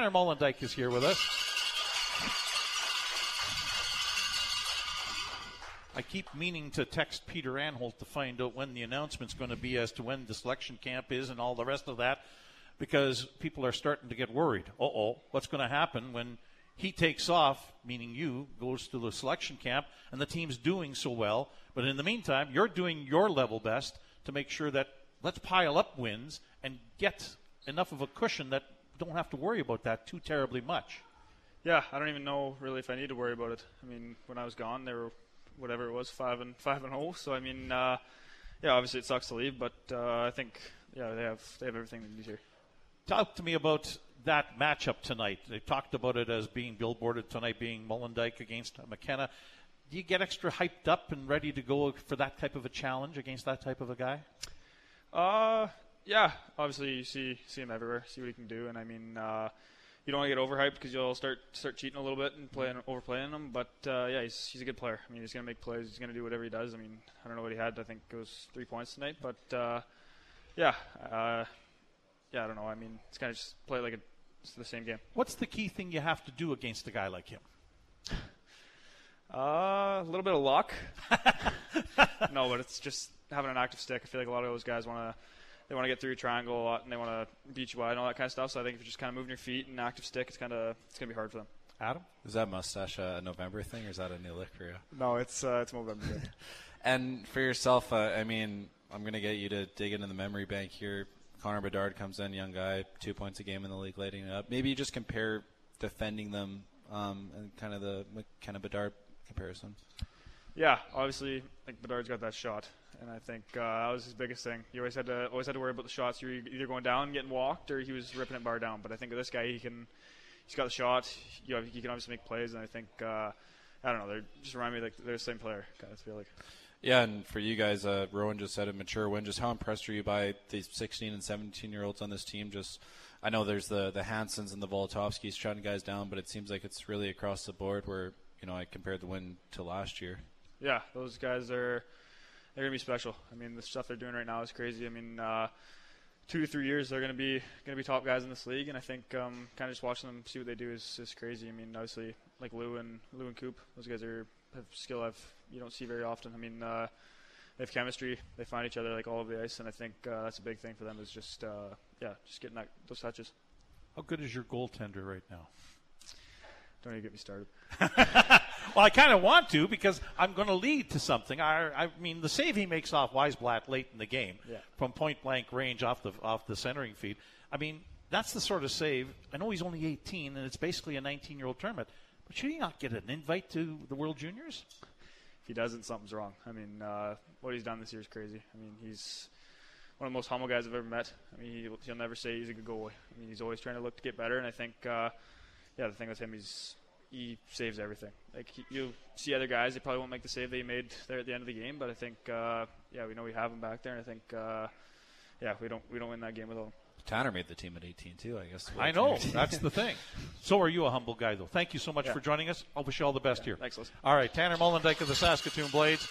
Tanner Molendyk is here with us. I keep meaning to text Peter Anholt to find out when the announcement's going to be as to when the selection camp is and all the rest of that, because people are starting to get worried. What's going to happen when he takes off, meaning you, goes to the selection camp, and the team's doing so well, but in the meantime, you're doing your level best to make sure that let's pile up wins and get enough of a cushion that don't have to worry about that too terribly much. Yeah, I don't even know really if I need to worry about it. I mean, when I was gone, they were whatever it was, 5-0. So I mean, yeah, obviously it sucks to leave, but I think they have everything they need here. Talk to me about that matchup tonight. They talked about it as being billboarded tonight, being Molendyk against McKenna. Do you get extra hyped up and ready to go for that type of a challenge against that type of a guy? Yeah, obviously you see him everywhere, see what he can do, and I mean, you don't want to get overhyped because you'll start cheating a little bit and overplaying him. But yeah, he's a good player. I mean, he's going to make plays. He's going to do whatever he does. I mean, I don't know what he had. I think it was 3 points tonight. But yeah, I don't know. I mean, it's kind of just play like it's the same game. What's the key thing you have to do against a guy like him? A little bit of luck. No, but it's just having an active stick. I feel like a lot of those guys want to get through your triangle a lot, and they want to beat you wide and all that kind of stuff. So I think if you're just kind of moving your feet and active stick, it's going to be hard for them. Adam? Is that mustache a November thing, or is that a new look for you? No, it's November. And for yourself, I mean, I'm going to get you to dig into the memory bank here. Connor Bedard comes in, young guy, 2 points a game in the league, lighting it up. Maybe you just compare defending them and kind of the McKenna-Bedard comparison. Yeah, obviously, I think Bedard's got that shot, and I think that was his biggest thing. You always had to worry about the shots. You were either going down and getting walked, or he was ripping it bar down. But I think with this guy, he's got the shot. He can obviously make plays, and I think I don't know. They just remind me like they're the same player. I feel like. Yeah, and for you guys, Rowan just said a mature win. Just how impressed are you by these 16 and 17-year-olds on this team? Just, I know there's the Hansons and the Volotovskis shutting guys down, but it seems like it's really across the board. Where I compared the win to last year. Yeah, those guys they're going to be special. I mean, the stuff they're doing right now is crazy. I mean, 2 to 3 years they're going to be top guys in this league, and I think kind of just watching them see what they do is crazy. I mean, obviously like Lou and Coop, those guys have skill you don't see very often. I mean, they have chemistry. They find each other like all over the ice, and I think that's a big thing for them is just getting those touches. How good is your goaltender right now? Don't even get me started. Well, I kind of want to because I'm going to lead to something. I mean, the save he makes off Weisblatt late in the game from point-blank range off the centering feed. I mean, that's the sort of save. I know he's only 18, and it's basically a 19-year-old tournament. But should he not get an invite to the World Juniors? If he doesn't, something's wrong. I mean, what he's done this year is crazy. I mean, he's one of the most humble guys I've ever met. I mean, he'll never say he's a good goalie. I mean, he's always trying to look to get better, and I think the thing with him is he saves everything. Like you see other guys, they probably won't make the save they made there at the end of the game, but I think we know we have him back there, and I think we don't win that game without him. Tanner made the team at 18 too, I guess. I know, that's the thing. So are you a humble guy though. Thank you so much for joining us. I wish you all the best here. Thanks, Liz. All right, Tanner Molendyk of the Saskatoon Blades.